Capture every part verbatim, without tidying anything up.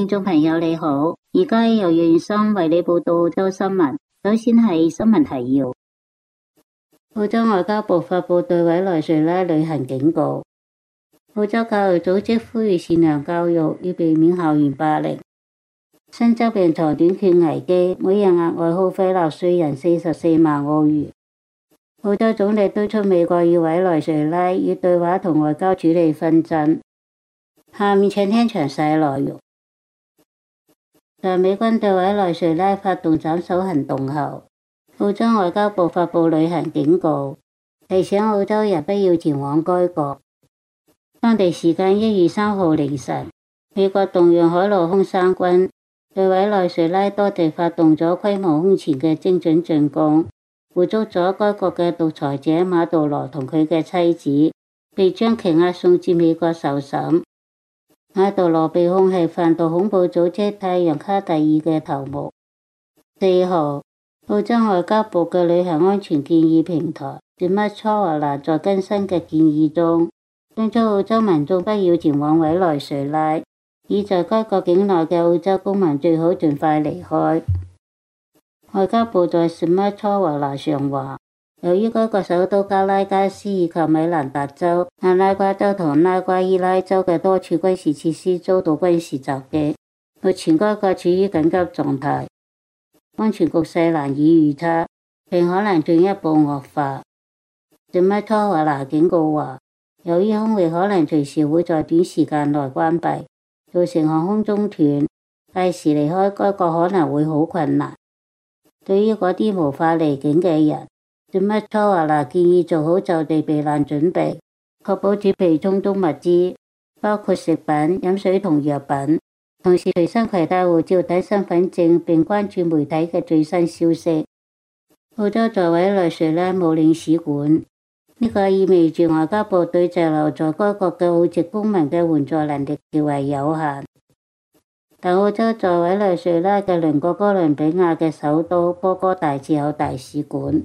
聽眾朋友你好，而家由袁生為你報道澳洲新聞。首先係新聞提要：澳洲外交部發佈對委內瑞拉旅行警告。澳洲教育組織呼籲善良教育，要避免校園霸凌。新州病床短缺危機，每人額外耗費納稅人四十四萬澳元。澳洲總理敦促美國與委內瑞拉以對話同外交處理紛爭。下面請聽詳細內容。在美軍對委內瑞拉發動斬首行動後，澳洲外交部發佈旅行警告，提醒澳洲人不要前往該國。當地時間一月三號凌晨，美國動用海陸空三軍對委內瑞拉多地發動咗規模空前嘅精準進攻，捕捉咗該國嘅獨裁者馬杜羅同佢嘅妻子，被將其押送至美國受審。馬杜羅被控係販毒恐怖組織太陽卡第二嘅頭目。四號，澳洲外交部嘅旅行安全建議平台 The Machawala 在更新嘅建議中，敦促澳洲民眾不要前往委內瑞拉，以在該國境內嘅澳洲公民最好盡快離開。外交部在 The Machawala 上話，由於該國首都加拉加斯以及米蘭達州、阿拉瓜州同拉瓜伊拉州嘅多處軍事設施遭到軍事襲擊，目前該國處於緊急狀態，安全局勢難以預測，並可能進一步惡化。The Machawala 警告話，由於空域可能隨時會在短時間內關閉，造成航空中斷，屆時離開該國可能會好困難。對於嗰啲無法離境嘅人，The Machawala建議做好就地避難準備，確保儲備充足物資，包括食品、飲水同藥品，同時隨身攜帶護照等身份證，並關注媒體嘅最新消息。澳洲在委內瑞拉冇領事館，呢個意味住外交部對滯留在該國嘅澳籍公民嘅援助能力極為有限。但澳洲在委內瑞拉嘅鄰國哥倫比亞嘅首都波哥大設有大使館。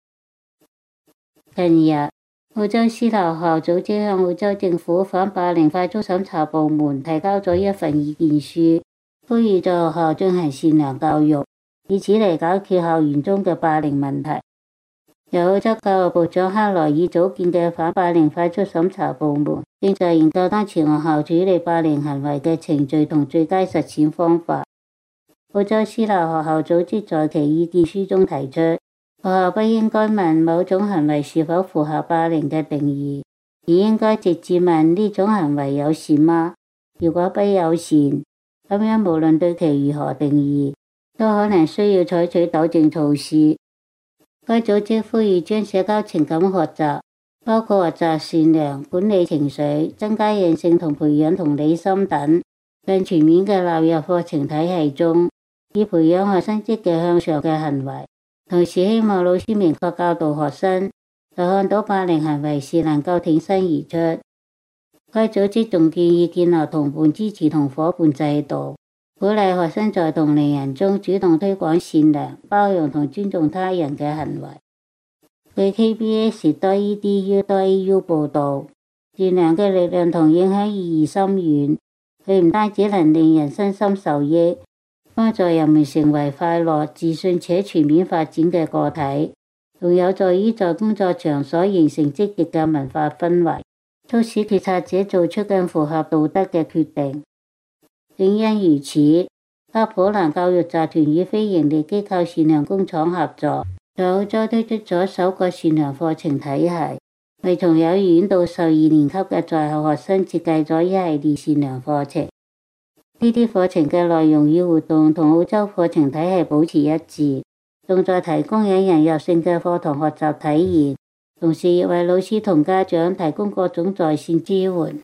近日，澳洲私立學校組織向澳洲政府反霸凌快速審查部門提交咗一份意見書，呼籲在學校進行善良教育，以此嚟解決校園中嘅霸凌問題。由澳洲教育部長克萊爾組建嘅反霸凌快速審查部門，正在研究當前學校處理霸凌行為嘅程序同最佳實踐方法。澳洲私立學校組織在其意見書中提出，學校不應該問某種行為是否符合霸凌嘅定義，而應該直接問呢種行為友善嗎？如果不友善，咁樣無論對其如何定義，都可能需要採取糾正措施。該組織呼籲將社交情感學習，包括學習善良、管理情緒、增加韌性同培養同理心等，更全面嘅納入課程體系中，以培養學生積極向上嘅行為。同時希望老師明確教導學生，在看到霸凌行為時能夠挺身而出。該組織仲建議建立同伴支持同夥伴制度，鼓勵學生在同齡人中主動推廣善良、包容同尊重他人嘅行為。據 K B S 多 E D U 多 A U 報導，善良嘅力量同影響意義深遠，佢唔單止能令人身心受益，幫助人們成為快樂、自信且全面發展嘅個體，仲有助於在工作場所形成積極嘅文化氛圍，促使決策者做出更符合道德嘅決定。正因如此，卡普蘭教育集團與非營利機構善良工廠合作，在澳洲推出咗首個善良課程體系，為從幼兒園到十二年級嘅在校學生設計咗一系列善良課程。呢啲課程嘅內容與活動同澳洲課程體系保持一致，仲在提供引人入勝嘅課堂學習體驗，同時亦為老師同家長提供各種在線支援。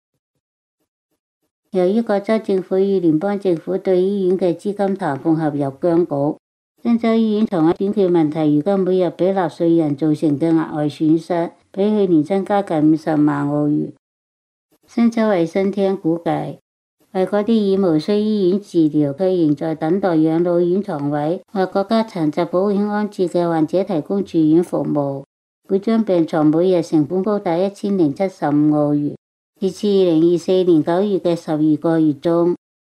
由於各州政府與聯邦政府對醫院嘅資金談判合入僵局，新州醫院床位短缺問題如今每日俾納稅人造成嘅額外損失，比去年增加近五十萬澳元。新州衛生廳估計，為嗰啲已無需醫院治療卻仍在等待養老院床位或國家殘疾保險安置嘅患者提供住院服務，每張病床每日成本高達一千零七十五澳元。截至二零二四年九月嘅十二個月中，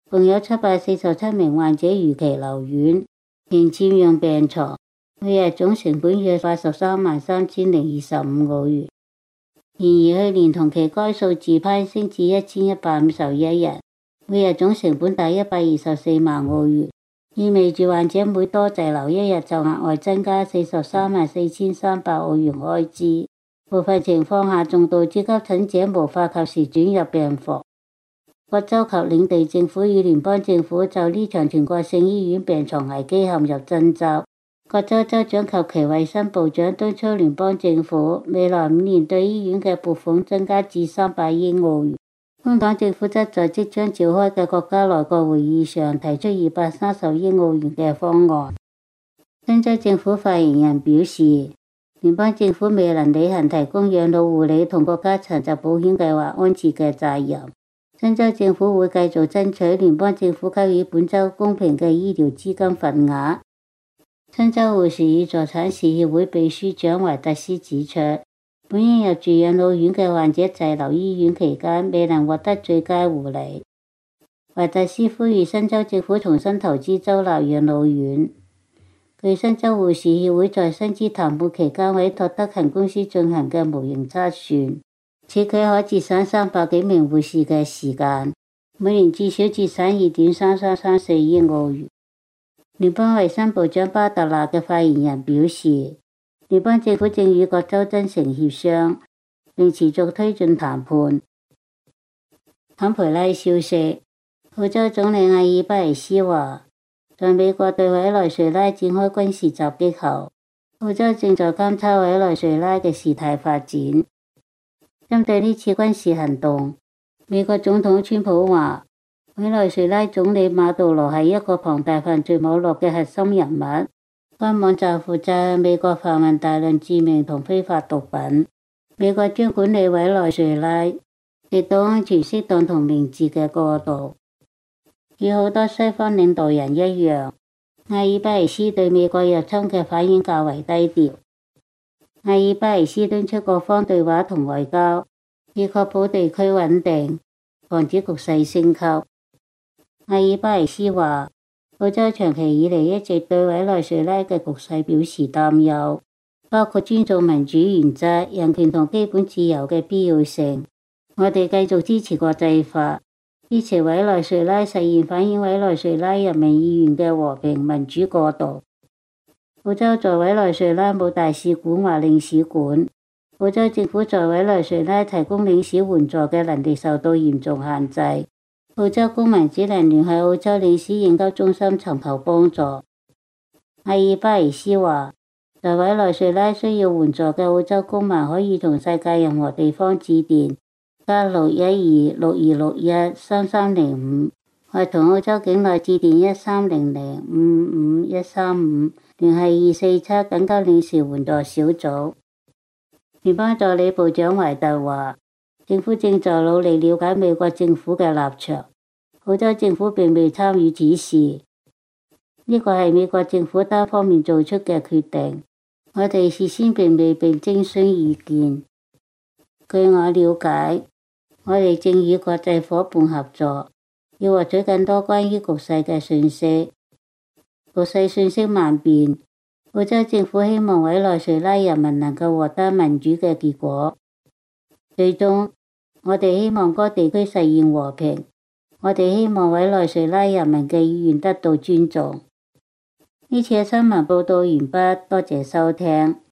共有七百四十七名患者如期留院，現佔用病床，每日總成本約八十三萬三千零二十五澳元。然而去年同期該數字攀升至一千一百五十一人，每日總成本達一百二十四萬澳元，意味住患者每多滯留一日就額外增加四十三萬四千三百澳元開支。部分情況下仲導致急診者無法及時轉入病房。各州及領地政府與聯邦政府就呢場全國性醫院病床危機陷入爭執。各州州長及其衛生部長敦促聯邦政府未來五年對醫院嘅撥款增加至三百億澳元。香港政府則在即將召開嘅國家內閣會議上提出二百三十億澳元嘅方案。新州政府發言人表示，聯邦政府未能履行提供養老護理同國家殘疾保險計劃安置嘅責任。新州政府會繼續爭取聯邦政府給予本州公平嘅醫療資金份額。新州護士與助產士協會秘書長懷特斯指出，本應入住養老院嘅患者滯留醫院期間未能獲得最佳護理。懷特斯呼籲新州政府重新投資州立養老院。據新州護士協會在薪資談判期間委託德勤公司進行嘅模型測算，此舉可節省三百幾名護士嘅時間，每年至少節省二點三三三四億澳元。聯邦衛生部長巴特納嘅發言人表示，聯邦政府正與各州真誠協商，並持續推進談判。坎培拉消息，澳洲總理阿爾巴尼斯話，在美國對委內瑞拉展開軍事襲擊後，澳洲正在監測委內瑞拉嘅事態發展。針對呢次軍事行動，美國總統川普話，委內瑞拉總理馬杜羅係一個龐大犯罪網絡嘅核心人物。該網站負責向美國販運大量致命同非法毒品。美國將管理委內瑞拉，直到安全適當同明智嘅過渡。與好多西方領導人一樣，阿爾巴尼斯對美國入侵嘅反應較為低調。阿爾巴尼斯敦促各方對話同外交，以確保地區穩定，防止局勢升級。阿爾巴尼斯話，澳洲長期以嚟一直對委內瑞拉嘅局勢表示擔憂，包括尊重民主原則、人權同基本自由嘅必要性。我哋繼續支持國際法，支持委內瑞拉實現反映委內瑞拉人民意願嘅和平民主過渡。澳洲在委內瑞拉冇大使館或領事館，澳洲政府在委內瑞拉提供領事援助嘅能力受到嚴重限制。澳洲公民只能聯繫澳洲領事應急中心尋求幫助。阿爾巴尼斯話，在委內瑞拉需要援助嘅澳洲公民可以從世界任何地方致電加六一二六二六一三三零五，或同澳洲境內致電一三零零五五一三五聯繫二四七緊急領事援助小組。聯邦助理部長懷特話，政府正在努力了解美國政府嘅立場，澳洲政府並未參與此事，呢個係美國政府單方面做出嘅決定，我哋事先並未被徵詢意見。據我了解，我哋正與國際夥伴合作，要獲取更多關於局勢嘅信息。局勢信息萬變，澳洲政府希望委內瑞拉人民能夠獲得民主嘅結果。最終，我哋希望該地區實現和平。我哋希望委內瑞拉人民嘅意願得到尊重。呢次嘅新聞報道完畢，多謝收聽。